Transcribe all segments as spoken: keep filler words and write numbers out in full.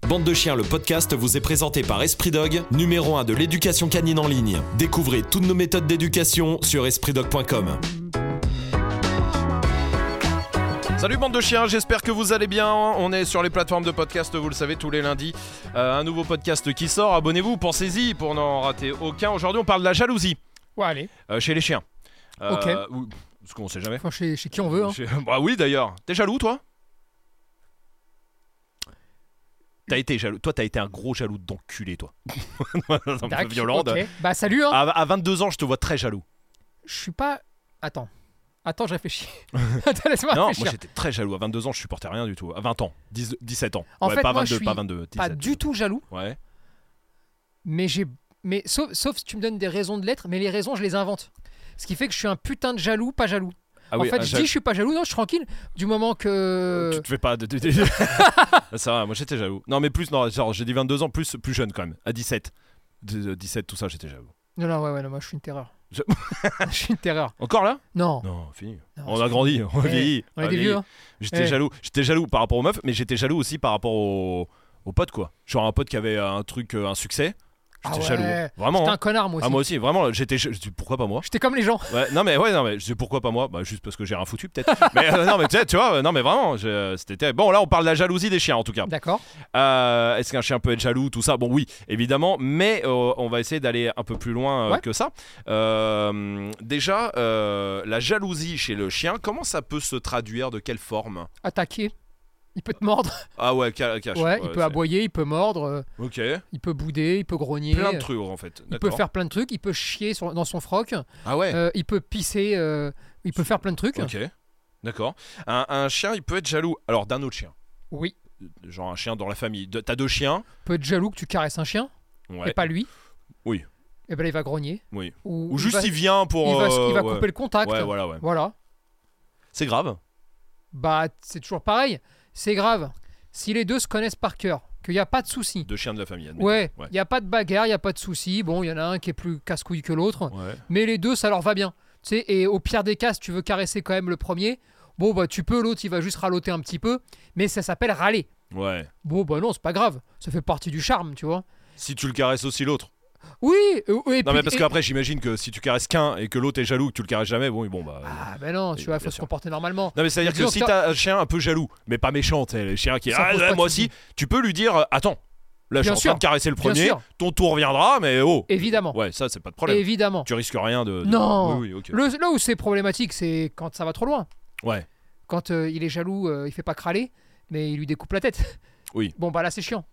Bande de chiens, le podcast vous est présenté par Esprit Dog, numéro un de l'éducation canine en ligne. Découvrez toutes nos méthodes d'éducation sur esprit dog point com. Salut bande de chiens, j'espère que vous allez bien. On est sur les plateformes de podcast, vous le savez, tous les lundis. Euh, un nouveau podcast qui sort, abonnez-vous, pensez-y pour n'en rater aucun. Aujourd'hui, on parle de la jalousie. Ouais, allez. Euh, chez les chiens. Euh, ok. Ou, parce qu'on sait jamais. Enfin, chez, chez qui on veut. Hein. Chez... Bah oui, d'ailleurs. T'es jaloux, toi ? T'as été jaloux. Toi, t'as été un gros jaloux d'enculé, toi. un peu violent. Okay. Bah, salut, hein. À, à vingt-deux ans, je te vois très jaloux. Je suis pas. Attends. Attends, je réfléchis. Attends, laisse-moi non, réfléchir. moi j'étais très jaloux. À vingt-deux ans, je supportais rien du tout. À vingt ans, dix, dix-sept ans. En ouais, fait, pas moi, vingt-deux, je suis pas vingt-deux. dix-sept, pas du tout jaloux. Ouais. Mais j'ai. Mais sauf, sauf si tu me donnes des raisons de l'être, mais les raisons, je les invente. Ce qui fait que je suis un putain de jaloux, pas jaloux. Ah en oui, fait, je jaloux. dis je suis pas jaloux, non, je suis tranquille. Du moment que. Tu te fais pas. De... Ça va, moi j'étais jaloux. Non, mais plus, non, genre j'ai dit vingt-deux ans, plus, plus jeune quand même. À dix-sept. dix-sept, tout ça, j'étais jaloux. Non, non, ouais, ouais, non, moi je suis une terreur. Je, je suis une terreur. Encore là ? Non. Non, fini. Non, on a grandi, on a hey, vieilli. On est des vieux. Hein. J'étais hey. jaloux. J'étais jaloux par rapport aux meufs, mais j'étais jaloux aussi par rapport aux, aux potes, quoi. Genre un pote qui avait un truc, un succès. J'étais ah ouais. jaloux. Vraiment. J'étais hein. un connard, moi aussi. Ah, moi aussi, vraiment. J'étais. Je dis pourquoi pas moi ? J'étais comme les gens. Ouais, non, mais ouais, non, mais je dis pourquoi pas moi ? Bah, juste parce que j'ai rien foutu, peut-être. mais euh, non, mais tu sais, tu vois, non, mais vraiment, je, c'était terrible. Bon, là, on parle de la jalousie des chiens, en tout cas. D'accord. Euh, est-ce qu'un chien peut être jaloux, tout ça ? Bon, oui, évidemment, mais euh, on va essayer d'aller un peu plus loin euh, ouais. que ça. Euh, déjà, euh, la jalousie chez le chien, comment ça peut se traduire ? De quelle forme ? Attaquer. Il peut te mordre. Ah ouais, cache. Ouais, ouais, il peut c'est... aboyer, il peut mordre. Euh, ok. Il peut bouder, il peut grogner. Plein de trucs en fait. Il peut faire plein de trucs. Il peut chier sur, dans son froc. Ah ouais. Euh, il peut pisser. Euh, il peut faire plein de trucs. Ok. D'accord. Un, un chien, il peut être jaloux. Alors d'un autre chien. Oui. Genre un chien dans la famille. De, t'as deux chiens. Il peut être jaloux que tu caresses un chien. Ouais. Et pas lui. Oui. Et ben là, il va grogner. Oui. Ou, Ou juste il, va, il vient pour. Il va, euh, il va ouais. couper le contact. Ouais, voilà, ouais. Voilà. C'est grave. Bah, c'est toujours pareil. C'est grave. Si les deux se connaissent par cœur, qu'il n'y a pas de souci. Deux chiens de la famille, admettons. Ouais, il ouais. n'y a pas de bagarre, il n'y a pas de souci. Bon, il y en a un qui est plus casse-couille que l'autre. Ouais. Mais les deux, ça leur va bien. Tu sais, et au pire des cas, si tu veux caresser quand même le premier, bon, bah tu peux, l'autre, il va juste râloter un petit peu. Mais ça s'appelle râler. Ouais. Bon, bah non, c'est pas grave. Ça fait partie du charme, tu vois. Si tu le caresses aussi l'autre. Oui, et non puis, mais parce et... qu'après j'imagine que si tu caresses qu'un et que l'autre est jaloux que tu le caresses jamais, bon bon bah ah ben non, tu vois, il faut se comporter normalement. Non mais c'est à dire que si t'as un chien un peu jaloux, mais pas méchant, tu sais, les chiens qui ah ouais, moi aussi, tu peux lui dire attends, là je suis en train de caresser le premier, ton tour viendra, mais oh. Évidemment. Ouais, ça c'est pas de problème. Évidemment. Tu risques rien de. de... Non. Oui, oui, okay. le, là où c'est problématique, c'est quand ça va trop loin. Ouais. Quand euh, il est jaloux, euh, il fait pas crâler, mais il lui découpe la tête. Oui. Bon bah là c'est chiant.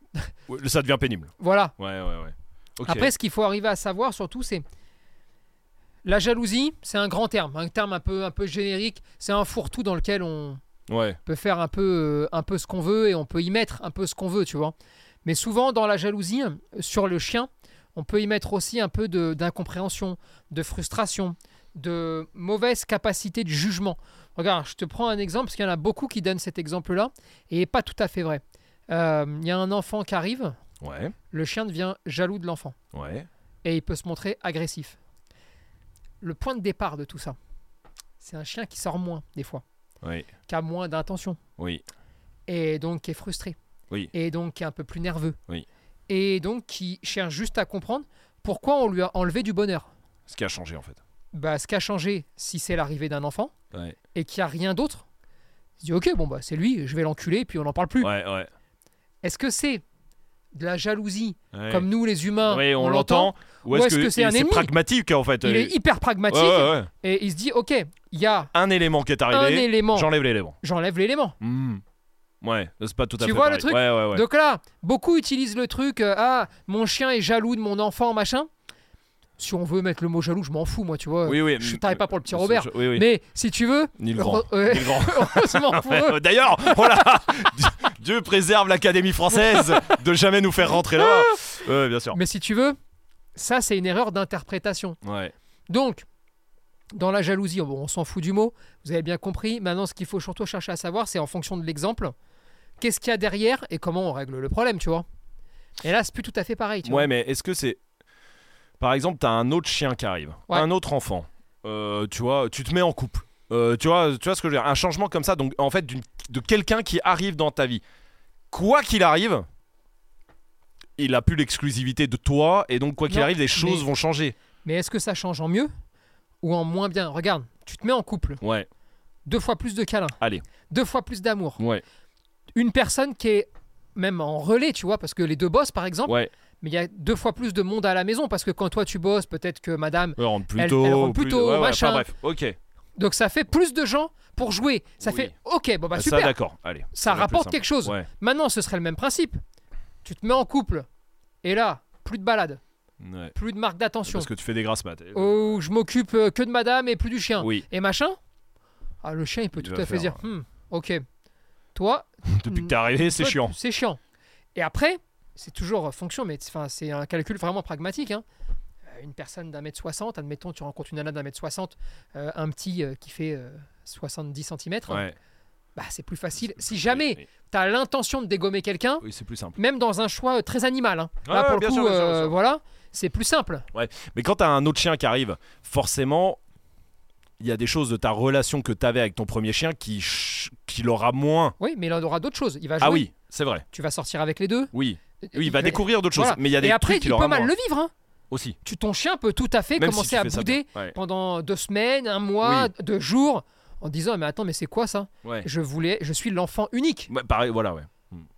Ça devient pénible. Voilà. Ouais ouais ouais. Okay. Après, ce qu'il faut arriver à savoir surtout, c'est la jalousie, c'est un grand terme, un terme un peu, un peu générique. C'est un fourre-tout dans lequel on ouais. peut faire un peu, euh, un peu ce qu'on veut et on peut y mettre un peu ce qu'on veut, tu vois. Mais souvent, dans la jalousie, sur le chien, on peut y mettre aussi un peu de, d'incompréhension, de frustration, de mauvaise capacité de jugement. Regarde, je te prends un exemple, parce qu'il y en a beaucoup qui donnent cet exemple-là, et il n'est pas tout à fait vrai. Il euh, y a un enfant qui arrive. Ouais. Le chien devient jaloux de l'enfant. Ouais. Et il peut se montrer agressif. Le point de départ de tout ça, c'est un chien qui sort moins, des fois. Oui. Qui a moins d'intention. Oui. Et donc qui est frustré. Oui. Et donc qui est un peu plus nerveux. Oui. Et donc qui cherche juste à comprendre pourquoi on lui a enlevé du bonheur. Ce qui a changé en fait. Bah, ce qui a changé, si c'est l'arrivée d'un enfant, ouais. et qu'il n'y a rien d'autre, il se dit ok, bon bah c'est lui, je vais l'enculer, et puis on n'en parle plus. Ouais, ouais. Est-ce que c'est de la jalousie, ouais. comme nous les humains, ouais, on, on l'entend, l'entend, ou est-ce, ou est-ce que, que c'est un c'est ennemi pragmatique en fait. Il est hyper pragmatique, ouais, ouais, ouais. et il se dit ok, il y a un élément qui est arrivé, un élément, j'enlève l'élément. J'enlève l'élément. Mmh. Ouais, c'est pas tout à tu fait vois pareil. le truc ouais, ouais, ouais. Donc là, beaucoup utilisent le truc euh, ah, mon chien est jaloux de mon enfant, machin. Si on veut mettre le mot jaloux, je m'en fous, moi, tu vois. Oui, oui. Je t'arrive pas pour le petit Robert. Oui, oui. Mais si tu veux. Ni le grand. Euh, Ni le grand. Heureusement pour eux. D'ailleurs, voilà. Dieu préserve l'Académie française de jamais nous faire rentrer là. Ouais, bien sûr. Mais si tu veux, ça, c'est une erreur d'interprétation. Ouais. Donc, dans la jalousie, bon, on s'en fout du mot. Vous avez bien compris. Maintenant, ce qu'il faut surtout chercher à savoir, c'est en fonction de l'exemple, qu'est-ce qu'il y a derrière et comment on règle le problème, tu vois. Et là, c'est plus tout à fait pareil. Tu ouais, vois. mais est-ce que c'est. Par exemple, t'as un autre chien qui arrive, ouais. un autre enfant. Euh, tu vois, tu te mets en couple. Euh, tu vois, tu vois ce que je veux dire. Un changement comme ça, donc en fait, d'une, de quelqu'un qui arrive dans ta vie. Quoi qu'il arrive, il a plus l'exclusivité de toi et donc quoi qu'il Non, arrive, les choses mais- vont changer. Mais est-ce que ça change en mieux ou en moins bien? Regarde, tu te mets en couple, Ouais, deux fois plus de câlins, allez, deux fois plus d'amour. ouais, Une personne qui est même en relais, tu vois, parce que les deux bossent par exemple, ouais. mais il y a deux fois plus de monde à la maison parce que quand toi tu bosses, peut-être que madame. Elle rentre plus Elle- tôt. elle rentre plus tôt, ouais, ouais, machin. enfin, bref, ok. Donc ça fait plus de gens pour jouer. Ça Oui. fait ok, bon bah ça, super. d'accord, allez. Ça va plus rapporte simple. quelque chose. Ouais, Maintenant, ce serait le même principe. Tu te mets en couple et là, plus de balade, ouais. plus de marque d'attention. Parce que tu fais des grasses maths. Oh, je m'occupe euh, que de madame et plus du chien. Oui, Et machin. Ah, le chien, il peut Il tout va à fait faire, dire hmm, ok. Toi, depuis que t'es arrivé, c'est toi, chiant. C'est chiant. Et après, c'est toujours euh, fonction, mais enfin, c'est un calcul vraiment pragmatique. Hein. Euh, Une personne d'un mètre soixante, admettons, tu rencontres une nana d'un mètre soixante, euh, un petit euh, qui fait euh, soixante-dix centimètres, Ouais. bah, c'est plus facile. Si jamais Oui, tu as l'intention de dégommer quelqu'un, oui, c'est plus simple. même dans un choix euh, très animal, hein. Ouais, là pour bien le coup, sûr, bien sûr, bien euh, sûr. voilà, c'est plus simple. Mais quand t'as un autre chien qui arrive, forcément, il y a des choses de ta relation que t'avais avec ton premier chien qui, ch- qui l'aura moins. Oui, mais il en aura d'autres choses. Il va jouer, Ah oui, c'est vrai. tu vas sortir avec les deux. Oui. Oui, il va découvrir d'autres choses. Voilà. Mais il y a des Et après, trucs qu'il il aura peut mal moins le vivre. Hein. aussi. Tu, ton chien peut tout à fait Même si commencer tu à fais ça bouder bien. Ouais. pendant deux semaines, un mois, deux jours, en disant mais attends, mais c'est quoi ça? Ouais. Je voulais, je suis l'enfant unique. Ouais, pareil, voilà, ouais.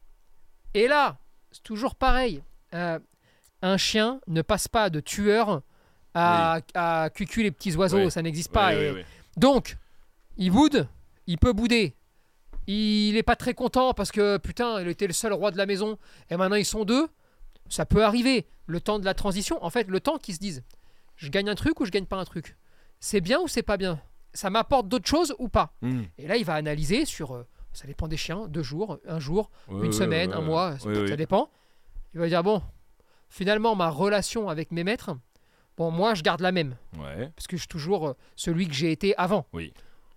Et là, c'est toujours pareil. Euh, un chien ne passe pas de tueur à, à cucu les petits oiseaux, Oui. ça n'existe pas. Ouais, Et ouais, ouais. donc, il boude, il peut bouder. Il est pas très content parce que putain, il était le seul roi de la maison et maintenant ils sont deux. Ça peut arriver. Le temps de la transition, en fait, le temps qu'ils se disent je gagne un truc ou je gagne pas un truc. C'est bien ou c'est pas bien? Ça m'apporte d'autres choses ou pas? Mm. Et là, il va analyser sur. euh, ça dépend des chiens, deux jours, un jour, Ouais, une ouais, semaine, ouais, un ouais. mois, ça, Oui, ça oui. dépend. Il va dire bon, finalement, ma relation avec mes maîtres, bon, moi, je garde la même Ouais. parce que je suis toujours euh, celui que j'ai été avant. Oui.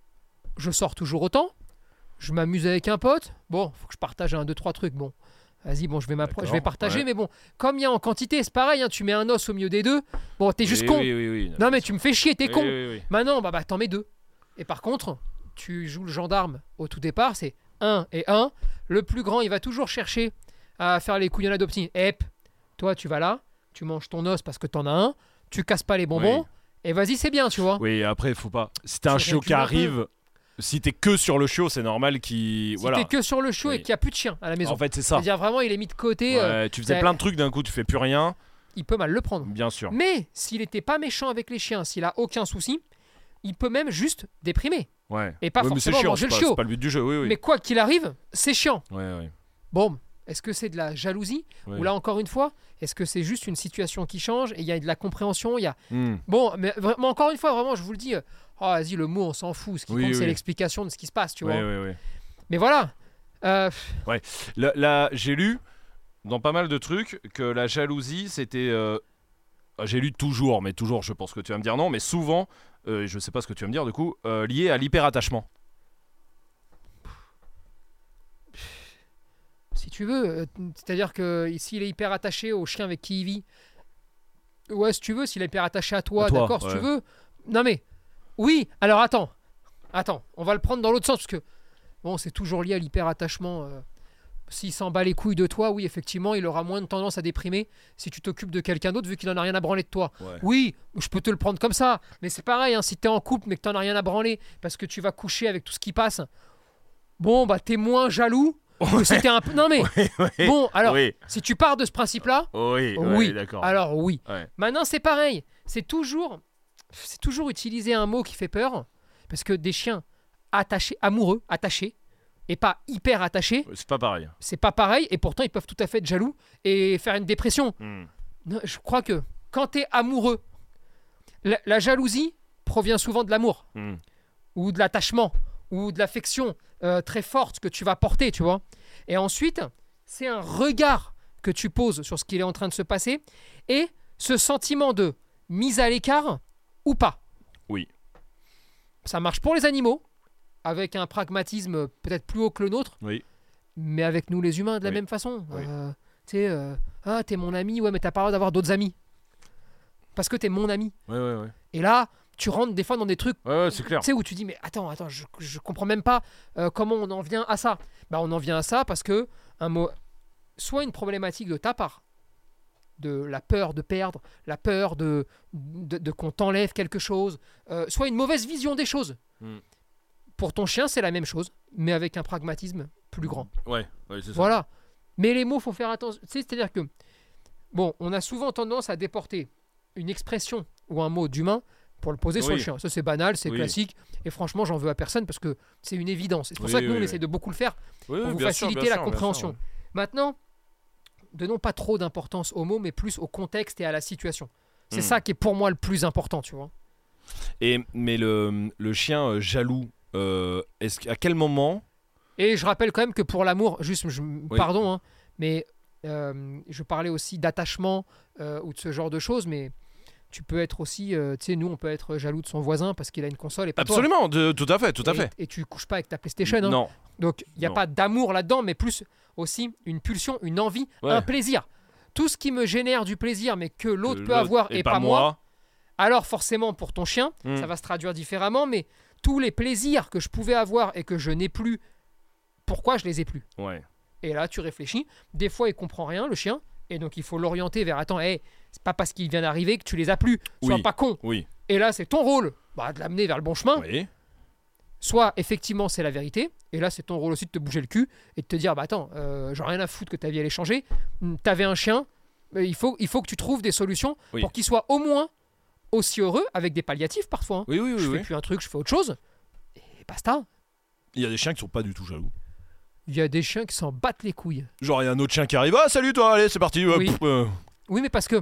Je sors toujours autant. Je m'amuse avec un pote. Bon, faut que je partage un, deux, trois trucs. Bon, vas-y, bon, je vais, m'appro- je vais D'accord, partager, ouais. mais bon, comme il y a en quantité, c'est pareil. Hein, tu mets un os au milieu des deux. Bon, t'es juste Oui, con. Oui, oui, oui. Non, mais tu me fais chier, t'es Oui, con. oui, oui. Maintenant, bah, bah t'en mets deux. Et par contre, tu joues le gendarme au tout départ, c'est un et un. Le plus grand, il va toujours chercher à faire les couillonnades au petit. Hep, toi, tu vas là, tu manges ton os parce que t'en as un, tu casses pas les bonbons, Oui. et vas-y, c'est bien, tu vois. Oui, après, faut pas. Si t'as un Tu chiot qui récules un peu. arrive, si t'es que sur le chiot, c'est normal qu'il. Si Voilà. t'es que sur le chiot et Oui. qu'il n'y a plus de chien à la maison. En fait, c'est ça. C'est-à-dire vraiment, il est mis de côté, euh, Ouais, tu faisais t'as- plein de trucs d'un coup, tu fais plus rien. il peut mal le prendre. Bien sûr. Mais s'il n'était pas méchant avec les chiens, s'il a aucun souci, il peut même juste déprimer. Ouais. Et pas Ouais, mais c'est forcément chiant, manger c'est le pas, chiot. c'est pas le but du jeu, oui, oui. Mais quoi qu'il arrive, c'est chiant. Ouais, ouais. Bon, est-ce que c'est de la jalousie? Ouais. Ou là, encore une fois, est-ce que c'est juste une situation qui change et il y a de la compréhension, il y a... Hmm. Bon, mais vraiment, encore une fois, vraiment, je vous le dis, euh, oh, vas-y, le mot, on s'en fout. Ce qui Oui, compte, oui. c'est l'explication de ce qui se passe, tu Ouais, vois. ouais, ouais. Mais voilà. Euh, Là, là, j'ai lu dans pas mal de trucs que la jalousie, c'était. euh, J'ai lu toujours, mais toujours, je pense que tu vas me dire non, mais souvent, euh, je sais pas ce que tu vas me dire du coup, euh, lié à l'hyperattachement. si tu veux, euh, c'est-à-dire que s'il est hyper attaché au chien avec qui il vit, ouais, si tu veux, s'il est hyper attaché à toi, À toi, d'accord, si ouais. tu veux. Non mais, oui, alors attends, attends, on va le prendre dans l'autre sens, parce que, bon, c'est toujours lié à l'hyper-attachement. euh, S'il s'en bat les couilles de toi, oui, effectivement, il aura moins de tendance à déprimer si tu t'occupes de quelqu'un d'autre, vu qu'il en a rien à branler de toi. Ouais. Oui, je peux te le prendre comme ça, mais c'est pareil, hein, si t'es en couple mais que t'en as rien à branler, parce que tu vas coucher avec tout ce qui passe, bon, bah t'es moins jaloux que si t'es un peu... Non mais, bon, alors, Oui, si tu pars de ce principe-là, oui, oui, ouais, d'accord. alors oui. Ouais. Maintenant, c'est pareil. C'est toujours, c'est toujours utiliser un mot qui fait peur, parce que des chiens attachés, amoureux, attachés, et pas hyper attachés, C'est pas pareil. c'est pas pareil, et pourtant ils peuvent tout à fait être jaloux et faire une dépression. Hmm. Non, je crois que quand t'es amoureux, la, la jalousie provient souvent de l'amour, Hmm. ou de l'attachement, ou de l'affection euh, très forte que tu vas porter, tu vois. Et ensuite, c'est un regard que tu poses sur ce qui est en train de se passer, et ce sentiment de mise à l'écart ou pas. Oui. Ça marche pour les animaux, avec un pragmatisme peut-être plus haut que le nôtre, Oui. mais avec nous les humains de la Oui. même façon. Oui. Euh, tu sais, euh, ah, t'es mon ami, ouais, mais t'as pas le droit d'avoir d'autres amis. Parce que t'es mon ami. Ouais, ouais, ouais. Et là, tu rentres des fois dans des trucs, Ouais, ouais, c'est clair. tu sais, où tu dis, mais attends, attends, je, je comprends même pas euh, comment on en vient à ça. Bah, on en vient à ça parce que un mot, soit une problématique de ta part, de la peur de perdre, la peur de, de, de qu'on t'enlève quelque chose, euh, soit une mauvaise vision des choses. Mm. Pour ton chien, c'est la même chose, mais avec un pragmatisme plus grand. Ouais, ouais, c'est ça. Voilà. Mais les mots, faut faire attention. Tu sais, c'est-à-dire que, bon, on a souvent tendance à déporter une expression ou un mot d'humain pour le poser sur Oui. le chien. Ça, c'est banal, c'est Oui. classique. Et franchement, j'en veux à personne parce que c'est une évidence. C'est pour Oui, ça que nous, oui, on oui. essaie de beaucoup le faire Oui, pour oui, vous bien sûr, faciliter bien la sûr, bien compréhension. sûr. Maintenant, donnons pas trop d'importance aux mots, mais plus au contexte et à la situation. C'est Hmm. ça qui est pour moi le plus important, tu vois. Et, mais le, le chien euh, jaloux, euh, est-ce, à quel moment Et je rappelle quand même que pour l'amour, juste, je- Oui. pardon, hein, mais euh, je parlais aussi d'attachement euh, ou de ce genre de choses, mais tu peux être aussi, euh, tu sais, nous, on peut être jaloux de son voisin parce qu'il a une console et pas toi. Absolument, de- tout à fait, tout à Et, fait. et tu couches pas avec ta PlayStation. Hein. Non, Donc, il n'y a Non. pas d'amour là-dedans, mais plus aussi une pulsion, une envie, Ouais. un plaisir. Tout ce qui me génère du plaisir, mais que l'autre que peut l'autre avoir et, pas moi, alors forcément pour ton chien, Hmm. ça va se traduire différemment, mais tous les plaisirs que je pouvais avoir et que je n'ai plus, pourquoi je les ai plus? Ouais. Et là, tu réfléchis. Des fois, il comprend rien, le chien, et donc il faut l'orienter vers attends, hey, c'est pas parce qu'il vient d'arriver que tu les as plus, sois Oui. pas con. Oui. Et là, c'est ton rôle bah, de l'amener vers le bon chemin. Oui. Soit effectivement c'est la vérité, et là c'est ton rôle aussi de te bouger le cul et de te dire bah attends, euh, j'en ai rien à foutre que ta vie allait changer. Hum, T'avais un chien, mais il faut, il faut que tu trouves des solutions Oui. pour qu'il soit au moins aussi heureux avec des palliatifs parfois. hein. Oui, oui, oui. je oui. fais plus un truc, je fais autre chose, et basta. Il y a des chiens qui sont pas du tout jaloux. Il y a des chiens qui s'en battent les couilles. Genre, il y a un autre chien qui arrive. Ah, salut toi, allez, c'est parti. Ouais, Oui. pff, euh. Oui, mais parce que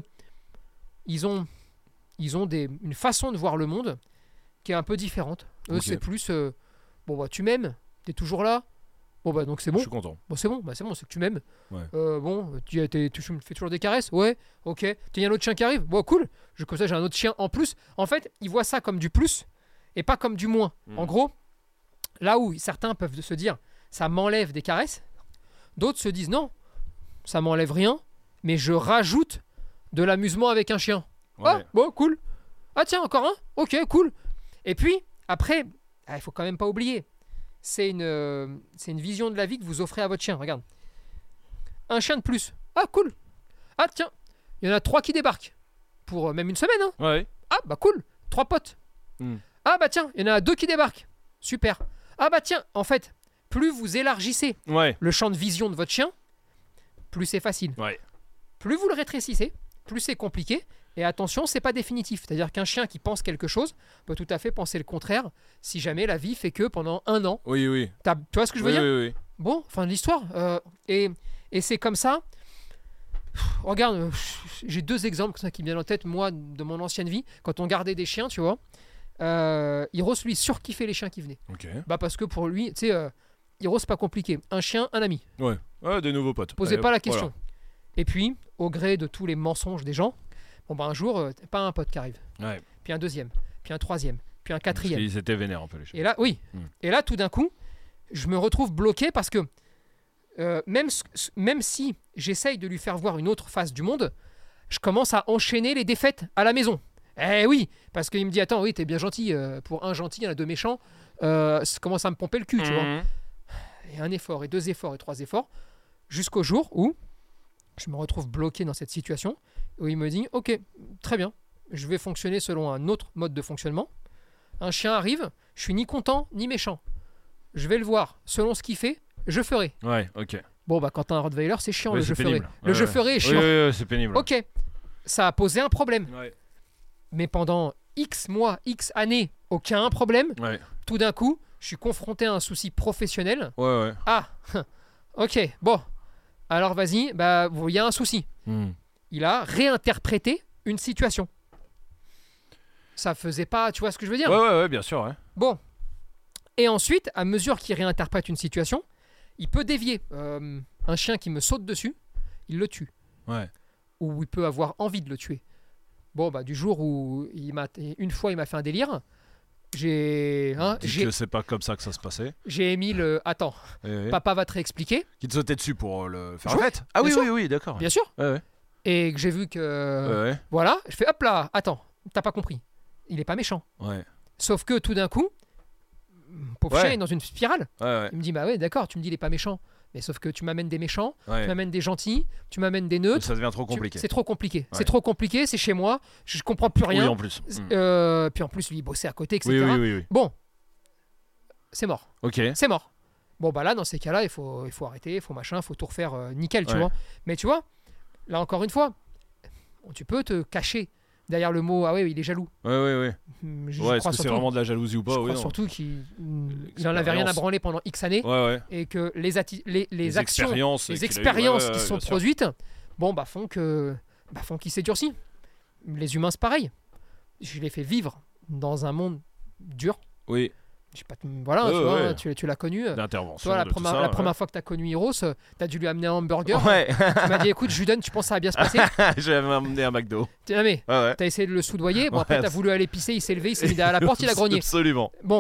ils ont, ils ont des, une façon de voir le monde qui est un peu différente. Eux, Ok. c'est plus euh, bon bah tu m'aimes, t'es toujours là. Bon bah donc c'est bon. Je suis content. Bon, c'est bon, bah, c'est bon, c'est que tu m'aimes. Ouais. Euh, bon, tu, t'es- tu me fais toujours des caresses. Ouais, ok. Il y a un autre chien qui arrive. Bon, cool. Je, comme ça, j'ai un autre chien en plus. En fait, ils voient ça comme du plus et pas comme du moins. Mm. En gros, là où certains peuvent se dire ça m'enlève des caresses, d'autres se disent non, ça m'enlève rien, mais je rajoute de l'amusement avec un chien. Ouais. Ah, bon, cool. Ah, tiens, encore un. Ok, cool. Et puis, après, ah, il faut quand même pas oublier. C'est une, euh, c'est une vision de la vie que vous offrez à votre chien. Regarde. Un chien de plus. Ah, cool. Ah, tiens, il y en a trois qui débarquent. Pour euh, même une semaine. Hein. Ouais. Ah, bah cool. Trois potes. Hmm. Ah, bah tiens, il y en a deux qui débarquent. Super. Ah, bah tiens, en fait, plus vous élargissez Ouais. le champ de vision de votre chien, plus c'est facile. Ouais. Plus vous le rétrécissez, plus c'est compliqué. Et attention, c'est pas définitif. C'est-à-dire qu'un chien qui pense quelque chose peut tout à fait penser le contraire si jamais la vie fait que pendant un an, Oui, oui. t'as- tu vois ce que je veux oui, dire? oui, oui. Bon, fin de l'histoire. Euh, et et c'est comme ça. Pff, Regarde, euh, j'ai deux exemples comme ça qui me viennent en tête, moi, de mon ancienne vie. Quand on gardait des chiens, tu vois, euh, Hiros, lui, surkiffait les chiens qui venaient. Ok. Bah, parce que pour lui, tu sais, euh, Hiros, c'est pas compliqué. Un chien, un ami. Ouais. Ouais, des nouveaux potes. Posez Allez, pas la hop, question. Et puis, au gré de tous les mensonges des gens, bon, bah, un jour, euh, t'as pas un pote qui arrive. Voilà. Ouais. Puis un deuxième, puis un troisième, puis un Parce quatrième. qu'ils étaient vénères un peu les chiens. Et là, oui. Mm. Et là, tout d'un coup, je me retrouve bloqué parce que euh, même, s- s- même si j'essaye de lui faire voir une autre face du monde, je commence à enchaîner les défaites à la maison. Eh oui, parce qu'il me dit attends, oui, t'es bien gentil. euh, pour un gentil, il y en a deux méchants. Euh, ça commence à me pomper le cul, tu vois. Mhm. Et un effort, et deux efforts, et trois efforts, jusqu'au jour où je me retrouve bloqué dans cette situation, où il me dit ok, très bien, je vais fonctionner selon un autre mode de fonctionnement. Un chien arrive, je suis ni content ni méchant. Je vais le voir, selon ce qu'il fait, je ferai. Ouais, ok. Bon, bah quand t'as un Rottweiler, c'est chiant Ouais, le c'est je pénible. ferai. Ouais, Le je ouais. ferai est Oui, chiant. oui, oui, c'est pénible. Ok, ça a posé un problème. Ouais. Mais pendant X mois, X années, aucun problème. Ouais. Tout d'un coup, je suis confronté à un souci professionnel. Ouais, ouais. Ah, ok, bon. Alors vas-y, bah il y a un souci. Hmm. Il a réinterprété une situation. Ça faisait pas, tu vois ce que je veux dire? Ouais, ouais, ouais, bien sûr, ouais. Bon. Et ensuite, à mesure qu'il réinterprète une situation, il peut dévier. Euh, un chien qui me saute dessus, il le tue. Ouais. Ou il peut avoir envie de le tuer. Bon, bah du jour où il m'a, une fois il m'a fait un délire, j'ai, hein, Dites j'ai, que c'est pas comme ça que ça se passait. j'ai émis le. Attends, Ouais, ouais. papa va te réexpliquer, Qui te sautait dessus pour euh, le faire Ouais, la fête. Ah bien oui, sûr. oui, oui, d'accord. bien sûr. Ouais, ouais. Et que j'ai vu que. Ouais, ouais. Voilà, je fais hop là, attends, t'as pas compris. Il est pas méchant. Ouais. Sauf que tout d'un coup, pauvre Ouais. chien est dans une spirale. Ouais, ouais. Il me dit bah ouais, d'accord, tu me dis il est pas méchant. Mais sauf que tu m'amènes des méchants, Ouais. tu m'amènes des gentils, tu m'amènes des neutres. Ça devient trop tu- compliqué. C'est trop compliqué. Ouais. C'est trop compliqué, c'est chez moi, je comprends plus rien. Oui, en plus. C'est- Mm. euh, puis en plus, lui, il bossait à côté, et cetera. Oui, oui, oui, oui. Bon, c'est mort. Ok. C'est mort. Bon, bah là, dans ces cas-là, il faut, il faut arrêter, il faut machin, il faut tout refaire euh, nickel, tu Ouais. vois. Mais tu vois, là, encore une fois, tu peux te cacher derrière le mot « Ah ouais, il est jaloux Ouais, ouais, ouais. ». Je Ouais, est-ce crois que c'est surtout, vraiment de la jalousie ou pas je oui, crois non. surtout qu'il il en avait rien à branler pendant X années Ouais, ouais. et que les, atti- les, les Les actions, expériences. les qu'il a eues, expériences ouais, ouais, qui ouais, sont bien sûr. produites, bon, bah, font que bah, font qu'il s'est durci. Les humains, c'est pareil. Je l'ai fait vivre dans un monde dur. Oui, Je sais pas, voilà, Ouais, tu, vois, ouais. tu, tu l'as connu. d'intervention. Toi, la de tout première, ça, la ouais. première fois que tu as connu Heroes, tu as dû lui amener un hamburger. Ouais, Tu m'as dit, écoute, je lui donne, tu penses que ça va bien se passer? je vais m'amener un McDo. Tu ah, mais Ouais, ouais. t'as essayé de le soudoyer. Bon, après, Ouais, t'as voulu aller pisser, il s'est levé, il s'est mis derrière la porte, il a grogné. Absolument. Bon,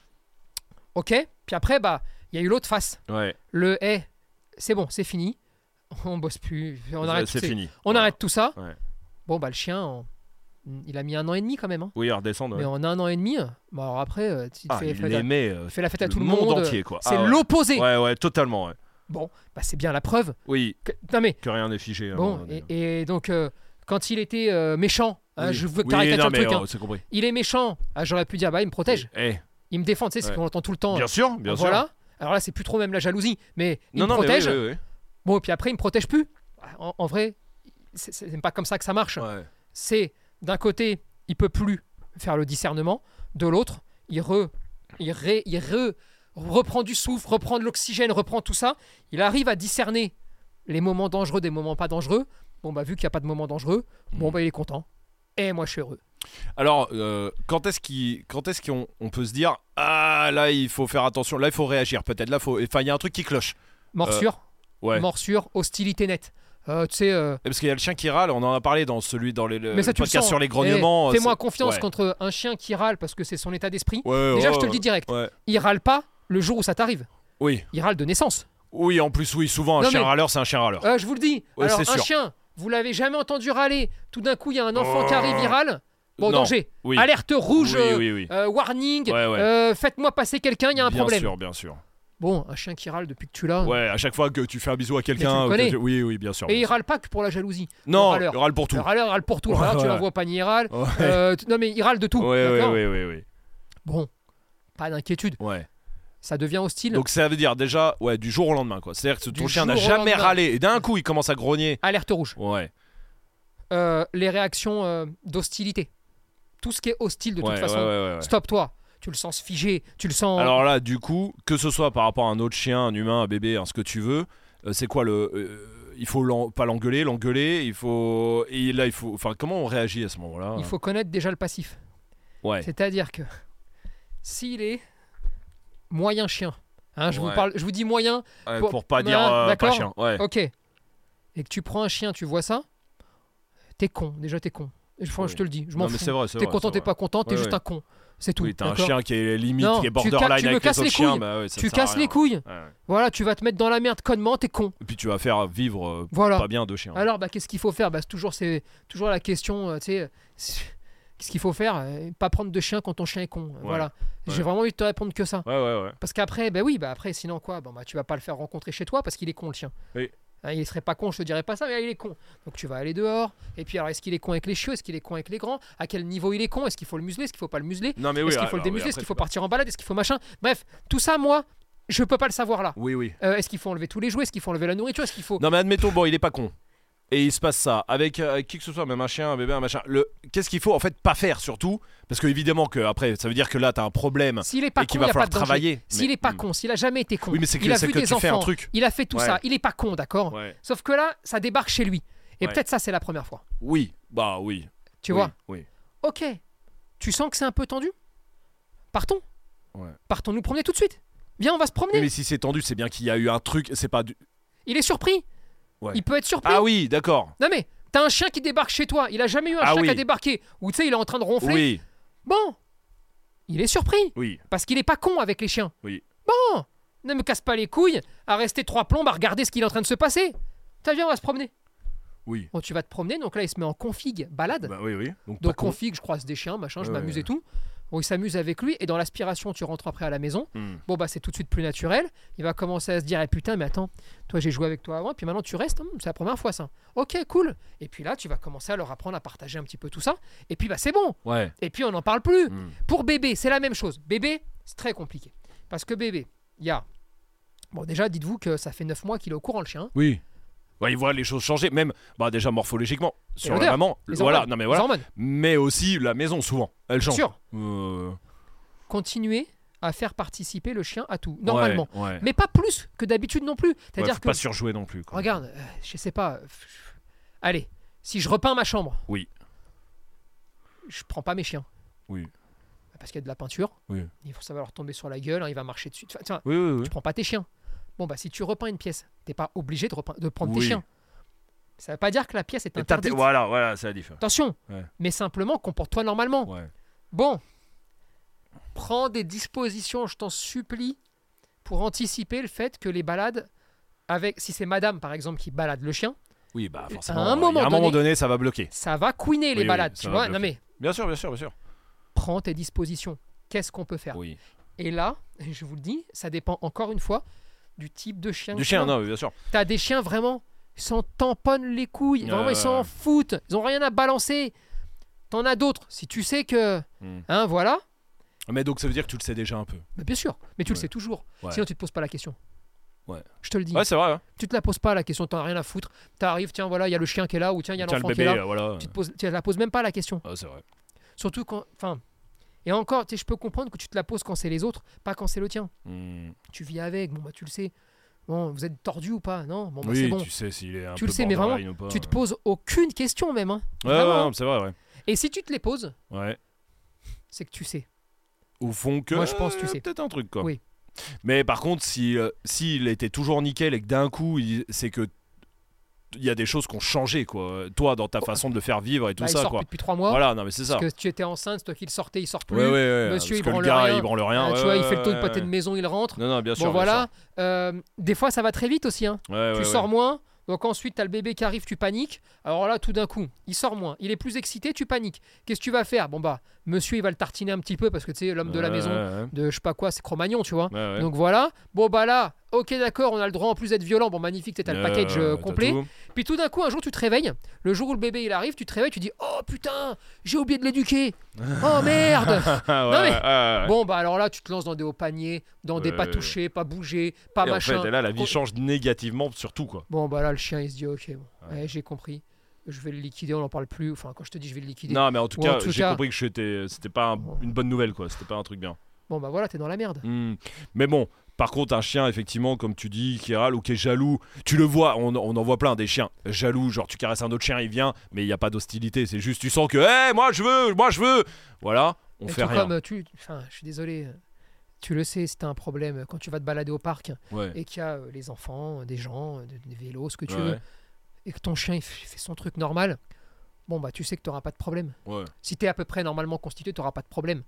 ok. Puis après, bah, il y a eu l'autre face. Ouais, Le hey, c'est bon, c'est fini. On bosse plus. On arrête, c'est c'est- fini. on Ouais. arrête tout ça. Ouais. Bon, bah, le chien, on- il a mis un an et demi quand même. Hein. Oui, à redescendre. Mais Ouais. en un an et demi, bah, alors après, euh, tu te Ah, fais, il fais la, aimait euh, fais la fête à le tout le monde monde. entier, quoi. C'est Ah, ouais. l'opposé. Ouais, ouais, totalement. Ouais. Bon, bah, c'est bien la preuve. Oui, Que... Non, mais que rien n'est figé. à un bon, moment donné. et, et donc, euh, quand il était euh, méchant, hein, Oui. je veux que Oui, t'arrêtes non, le mais, truc. Hein. oh, c'est compris. Il est méchant, ah, j'aurais pu dire, bah, il me protège. Eh, Il me défend, tu sais, c'est Ouais. qu'on entend tout le temps. bien sûr, bien sûr. voilà. Alors là, c'est plus trop même la jalousie, mais il Non, me non, mais protège. oui, oui, oui. Bon, et puis après, il me protège plus. En, en vrai, c'est- c'est pas comme ça que ça marche. Ouais. C'est d'un côté, il peut plus faire le discernement, de l'autre, il re, il, ré- il re- reprend du souffle, reprend de l'oxygène, reprend tout ça. Il arrive à discerner les moments dangereux des moments pas dangereux. Bon, bah, vu qu'il n'y a pas de moments dangereux, bon, Mm. bah, il est content. Et moi, je suis heureux. Alors, euh, quand est-ce qu'il, quand est-ce qu'on on peut se dire ah là il faut faire attention, là il faut réagir peut-être, là faut, enfin il y a un truc qui cloche. Morsure, Ouais. morsure, hostilité nette. Euh, tu sais. euh, Parce qu'il y a le chien qui râle, on en a parlé dans celui dans les le, Mais ça, le tu le podcast sens. sur les Eh, grognements. Fais-moi c'est- confiance ouais. contre un chien qui râle parce que c'est son état d'esprit. Ouais, Déjà, ouais, je te le ouais. dis direct. Ouais. Il râle pas le jour où ça t'arrive. Oui, Il râle de naissance. oui, en plus oui, souvent un Non, chien mais- râleur, c'est un chien râleur. Euh, je vous le dis. Ouais, Alors, c'est un sûr. chien, vous l'avez jamais entendu râler. Tout d'un coup, il y a un enfant qui arrive, il râle. Bon, Non. danger. Oui. Alerte rouge. Oui, euh, oui, oui. euh, warning. Ouais, ouais. euh, Faites-moi passer quelqu'un, il y a un bien problème. sûr, bien sûr. Bon, un chien qui râle depuis que tu l'as. Ouais, à chaque fois que tu fais un bisou à quelqu'un, Mais tu le ou connais. que tu- oui, oui, bien sûr. Et bien il sûr. râle pas que pour la jalousie. Non, le râleur. il râle pour tout. Le râleur râle pour tout. Le Ouais, râleur, tu ouais. l'envoies au panier, il râle. Ouais. Euh, tu- non, mais il râle de tout. Ouais, ouais, d'accord ouais, ouais, ouais. Bon, pas d'inquiétude. Ouais. Ça devient hostile. Donc ça veut dire déjà, ouais, du jour au lendemain, quoi. C'est-à-dire que ton Du chien n'a jour au jamais lendemain. râlé et d'un coup il commence à grogner. Alerte rouge. Ouais. Euh, les réactions euh, d'hostilité. Tout ce qui est hostile de ouais, toute façon. ouais, ouais, ouais, ouais. Stop-toi. Tu le sens figé. Tu le sens. Alors là, du coup, que ce soit par rapport à un autre chien, un humain, un bébé, hein, ce que tu veux, euh, c'est quoi le euh, il faut l'en- pas l'engueuler, l'engueuler, il faut et là il faut enfin comment on réagit à ce moment-là? Il faut connaître déjà le passif. Ouais. C'est-à-dire que s'il est moyen chien, hein, je, Ouais. vous parle, je vous dis moyen, Ouais, pour- pour pas Ouais, dire euh, pas d'accord. chien. Ouais. ok, et que tu prends un chien, tu vois ça, t'es con, déjà t'es con. Et je, Oui. je te le dis, je m'en Non mais fous. c'est vrai, c'est T'es vrai. content, c'est t'es vrai. pas content, t'es Ouais, juste ouais. un con. C'est tout. Oui, t'as un d'accord. chien qui est limite, Non, qui est tu ca- borderline tu me avec casses les les autres chiens, couilles. bah ouais, ça Tu sert à casses rien. les couilles. Ouais, ouais. Voilà, tu vas te mettre dans la merde connement, t'es con. Et puis tu vas faire vivre euh, Voilà. pas bien deux chiens. Alors, bah, qu'est-ce qu'il faut faire bah, c'est toujours, c'est toujours la question, euh, tu sais, c'est- qu'est-ce qu'il faut faire Euh, Pas prendre de chien quand ton chien est con. Voilà. J'ai ouais. vraiment envie de te répondre que ça. Ouais, ouais, ouais. Parce qu'après, bah oui, bah après, sinon quoi bon, bah, tu vas pas le faire rencontrer chez toi parce qu'il est con le chien. Oui. Hein, il serait pas con, je te dirais pas ça, mais il est con. Donc tu vas aller dehors. Et puis alors, est-ce qu'il est con avec les chiots Est-ce qu'il est con avec les grands À quel niveau il est con Est-ce qu'il faut le museler Est-ce qu'il faut pas le museler Non mais oui. Est-ce qu'il ah, faut le alors, oui, démuseler Est-ce après, qu'il faut tu- partir en balade Est-ce qu'il faut machin Bref, tout ça, moi, je peux pas le savoir là. Oui, oui. Euh, est-ce qu'il faut enlever tous les jouets Est-ce qu'il faut enlever la nourriture Est-ce qu'il faut. Non mais admettons, bon, il est pas con. Et il se passe ça avec, euh, avec qui que ce soit, même un chien, un bébé, un machin. Le, qu'est-ce qu'il faut en fait pas faire surtout? Parce que évidemment que après, ça veut dire que là t'as un problème S'il est pas et qu'il con, il va y a pas falloir de danger. travailler. S'il Mais- est pas Hmm. con, s'il a jamais été con, Oui, mais c'est que, il a c'est vu que des tu enfants, fais un truc. il a fait tout Ouais. ça, il est pas con, d'accord Ouais. Sauf que là, ça débarque chez lui. Et Ouais. peut-être ça, c'est la première fois. Oui, bah oui. Tu Oui, vois Oui. Ok. Tu sens que c'est un peu tendu Partons. Ouais. Partons nous promener tout de suite. Viens, on va se promener. Oui, mais si c'est tendu, c'est bien qu'il y a eu un truc. C'est pas du. Il est surpris. Ouais. Il peut être surpris. Ah oui, d'accord. Non mais, t'as un chien qui débarque chez toi. Il a jamais eu un Ah chien oui. qui a débarqué. Ou tu sais, il est en train de ronfler. Oui, Bon. Il est surpris. oui. Parce qu'il est pas con avec les chiens. Oui. Bon. Ne me casse pas les couilles à rester trois plombes à regarder ce qu'il est en train de se passer. T'as viens, on va se promener. Oui. Bon, tu vas te promener. Donc là, il se met en config balade. Bah oui, oui. Donc, Donc pas con. config, je croise des chiens, machin, je Ouais, m'amuse ouais. et tout. où il s'amuse avec lui, et dans l'aspiration, tu rentres après à la maison. Hmm. Bon, bah, c'est tout de suite plus naturel. Il va commencer à se dire, eh, putain, mais attends, toi, j'ai joué avec toi avant, puis maintenant, tu restes. Hum, c'est la première fois, ça. Ok, cool. Et puis là, tu vas commencer à leur apprendre à partager un petit peu tout ça. Et puis, bah, c'est bon. Ouais. Et puis, on n'en parle plus. Hmm. Pour bébé, c'est la même chose. Bébé, c'est très compliqué. Parce que bébé, il y a. Bon, déjà, dites-vous que ça fait neuf mois qu'il est au courant, le chien. Oui. Ouais, il voit les choses changer, même bah déjà morphologiquement sur la l'odeur, maman. les Voilà, hormones, non mais les voilà. hormones. Mais aussi la maison souvent, elle Bien change. sûr. Euh, Continuer à faire participer le chien à tout, normalement. Ouais, ouais. Mais pas plus que d'habitude non plus. Ouais, C'est-à-dire faut que. pas surjouer non plus. Quoi. Regarde, euh, je sais pas. euh, Allez, si je repeins ma chambre. Oui. Je prends pas mes chiens. Oui. Parce qu'il y a de la peinture. Oui. Il faut savoir leur tomber sur la gueule, hein, il va marcher dessus. Enfin, tiens, Oui, oui, oui. tu prends pas tes chiens. Bon, bah, si tu repeins une pièce, t'es pas obligé de, repein- de prendre Oui. tes chiens. Ça veut pas dire que la pièce est Et t'as- interdite. Voilà, voilà, c'est la différence. Attention, Ouais. mais simplement comporte-toi normalement. Ouais. Bon, prends des dispositions, je t'en supplie, pour anticiper le fait que les balades, avec, si c'est madame par exemple qui balade le chien, Oui, bah forcément. un il y moment a un moment donné- donné, ça va bloquer. ça va couiner les Oui, oui, balades, ça tu va vois. bloquer. Non mais, Bien sûr, bien sûr, bien sûr. prends tes dispositions. Qu'est-ce qu'on peut faire Oui. Et là, je vous le dis, ça dépend encore une fois du type de chien. Du que chien, tu as. non, bien sûr. T'as des chiens vraiment, ils s'en tamponnent les couilles, Ouais, vraiment ouais, ils s'en ouais. foutent, ils ont rien à balancer. T'en as d'autres, si tu sais que, Hmm. hein, voilà, Mais donc ça veut dire que tu le sais déjà un peu. bah, bien sûr, mais tu le Ouais. sais toujours. Ouais. Sinon tu te poses pas la question. Ouais. Je te le dis. Ouais, c'est vrai. Hein. Tu te la poses pas la question, t'en as rien à foutre. T'arrives, tiens voilà, il y a le chien qui est là, ou tiens il y a Tiens, l'enfant le qui est bébé, là. euh, voilà. Tu te poses, tu la poses même pas la question. Ah, c'est vrai. Surtout quand, enfin, et encore, tu sais, je peux comprendre que tu te la poses quand c'est les autres, pas quand c'est le tien. Hmm. Tu vis avec, bon bah tu le sais. Bon, vous êtes tordu ou pas? Non, bon bah Oui, c'est bon. tu sais s'il est un Tu peu le sais, mais vraiment, borderline ou pas. Tu te poses aucune question même. Hein. Ouais, ouais, Vraiment. non, c'est vrai, ouais. Et si tu te les poses, Ouais. c'est que tu sais. Au fond que. Moi, je pense, tu euh, sais. Peut-être un truc, quoi. Oui. Mais par contre, si euh, s'il était toujours nickel et que d'un coup, il- c'est que il y a des choses qui ont changé, quoi. Toi, dans ta façon de le faire vivre et tout Bah, il ça, sort quoi. plus depuis trois mois. Voilà, non, mais c'est ça. Parce que tu étais enceinte, c'est toi qui le sortais, il sort plus. Ouais, ouais, ouais. Monsieur, parce il que le branle gars, rien. il branle rien. Euh, ouais, tu vois, il fait le tour ouais, de pâté de ouais. maison, il rentre. Non, non, bien sûr. Bon bien voilà. Euh, des fois, ça va très vite aussi. Hein. sûr. Ouais, tu ouais, sors ouais. moins. Donc ensuite, tu as le bébé qui arrive, tu paniques. Alors là, tout d'un coup, il sort moins. Il est plus excité, tu paniques. Qu'est-ce que tu vas faire? Bon bah, monsieur, il va le tartiner un petit peu parce que tu sais, l'homme de la Ouais, maison, ouais, de je sais pas quoi, c'est Cro-Magnon, tu vois. ouais, ouais. Donc voilà. Bon bah là, ok d'accord, on a le droit en plus d'être violent. Bon magnifique, t'as le Euh, package euh, t'as complet. tout. Puis tout d'un coup, un jour, tu te réveilles. Le jour où le bébé il arrive, tu te réveilles, tu dis oh putain, j'ai oublié de l'éduquer. Oh merde. Ah, ouais, Non, mais- ouais, ouais, ouais. Bon bah alors là, tu te lances dans des hauts paniers, dans des Ouais, pas ouais. touchés, pas bougés, pas Et en machin. fait, et là, la vie Con- change négativement sur tout, quoi. Bon bah là, le chien il se dit ok, bon, Ouais. ouais, j'ai compris. Je vais le liquider, on n'en parle plus. Enfin, quand je te dis je vais le liquider. Non, mais en tout Ou en cas, tout j'ai cas- compris que j'étais- c'était pas un- une bonne nouvelle, quoi. C'était pas un truc bien. Bon bah voilà, t'es dans la merde. Hmm. Mais bon, par contre, un chien, effectivement, comme tu dis, qui râle ou qui est jaloux, tu le vois, on, on en voit plein, des chiens jaloux, genre tu caresses un autre chien, il vient, mais il n'y a pas d'hostilité, c'est juste, tu sens que, hé, moi je veux, moi je veux, voilà, on Et fait tout rien. comme tu, enfin, je suis désolé. Tu le sais, c'est un problème quand tu vas te balader au parc Ouais. et qu'il y a euh, les enfants, des gens, euh, des, des vélos, ce que tu Ouais, veux, et que ton chien il f- il fait son truc normal. Bon bah tu sais que tu n'auras pas de problème. ouais. Si tu es à peu près normalement constitué, tu n'auras pas de problème.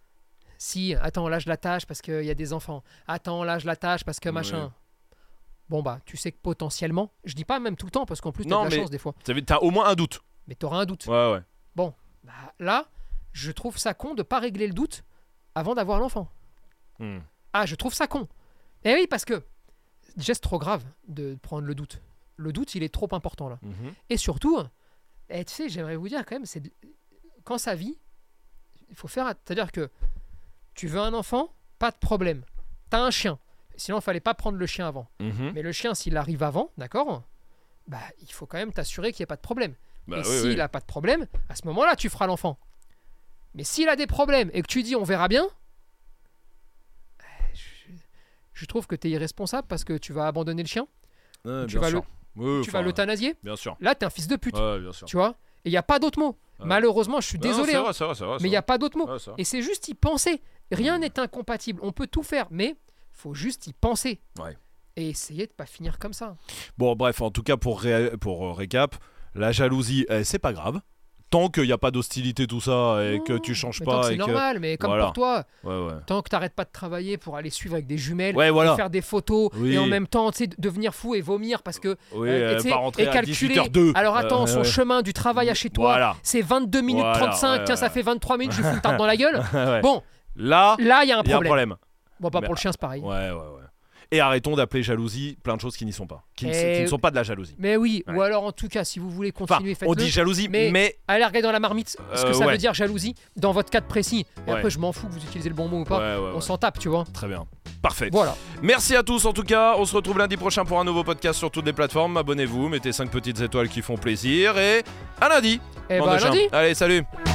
Si, attends, là je l'attache parce qu'il y a des enfants. Attends, là je l'attache parce que Ouais. machin. Bon bah tu sais que potentiellement, je dis pas même tout le temps parce qu'en plus tu as Non, de la mais- chance des fois, Ça veut- T'as au moins un doute. mais tu auras un doute. Ouais, ouais. Bah, là, je trouve ça con de pas régler le doute avant d'avoir l'enfant. Hmm. Ah, je trouve ça con. Eh oui, parce que déjà c'est trop grave de prendre le doute. Le doute, il est trop important là. Mhm. Et surtout, eh, tu sais, j'aimerais vous dire quand même, c'est de- quand ça vit, il faut faire. C'est-à-dire que tu veux un enfant, pas de problème. T'as un chien. Sinon, il fallait pas prendre le chien avant. Mhm. Mais le chien, s'il arrive avant, d'accord, bah, il faut quand même t'assurer qu'il n'y ait pas de problème. Bah et oui, s'il oui. n'a pas de problème, à ce moment-là, tu feras l'enfant. Mais s'il a des problèmes et que tu dis on verra bien, eh, je, je trouve que tu es irresponsable parce que tu vas abandonner le chien, Ouais, tu bien vas sûr. Oui, tu vas enfin, l'euthanasier. Bien sûr. Là, tu es un fils de pute. Ouais, bien sûr. Tu vois. Et il n'y a pas d'autre mot. Ouais. Malheureusement, je suis Non, désolé, c'est hein, vrai, c'est vrai, c'est vrai, mais il n'y a pas d'autre mot. c'est vrai. Ouais, c'est vrai. Et c'est juste y penser. Rien n'est incompatible. On peut tout faire, mais faut juste y penser. Ouais. Et essayer de pas finir comme ça. Bon, bref, en tout cas, pour, ré- pour euh, récap, la jalousie, eh, c'est pas grave. tant qu'il n'y a pas d'hostilité, tout ça, et que tu changes mais pas. tant que c'est et que... normal, mais comme Voilà. pour toi, Ouais, ouais. tant que t'arrêtes pas de travailler pour aller suivre avec des jumelles, Ouais, voilà. et faire des photos, Oui. et en même temps, tu sais, devenir fou et vomir parce que. Oui, euh, euh, tu sais, pas rentrer et à calculer. dix-huit heures deux. Alors attends, Euh, son ouais. chemin du travail à chez toi, Voilà. c'est vingt-deux minutes Voilà, trente-cinq, ouais, tiens, ouais. ça fait vingt-trois minutes, je lui fous une tarte dans la gueule. Ouais. Bon, Là, là, il y a un il y a un problème. problème. Bon, bah Mais- pour le chien, c'est pareil. Ouais, ouais, ouais. Et arrêtons d'appeler jalousie plein de choses qui n'y sont pas. Qui, ne- Et- qui ne sont pas de la jalousie. Mais oui, Ouais. ou alors en tout cas, si vous voulez Enfin, continuer, on faites-le. dit jalousie, mais- mais. Allez regarder dans la marmite ce que Euh, ça ouais. veut dire jalousie dans votre cas précis. Et Ouais. après, je m'en fous que vous utilisez le bon mot ou pas. Ouais, ouais, On ouais. s'en tape, tu vois. Très bien. Parfait. Voilà. Merci à tous en tout cas. On se retrouve lundi prochain pour un nouveau podcast sur toutes les plateformes. Abonnez-vous, mettez cinq petites étoiles qui font plaisir. Et à lundi. Et bande bah, de chiens. lundi. Allez, salut.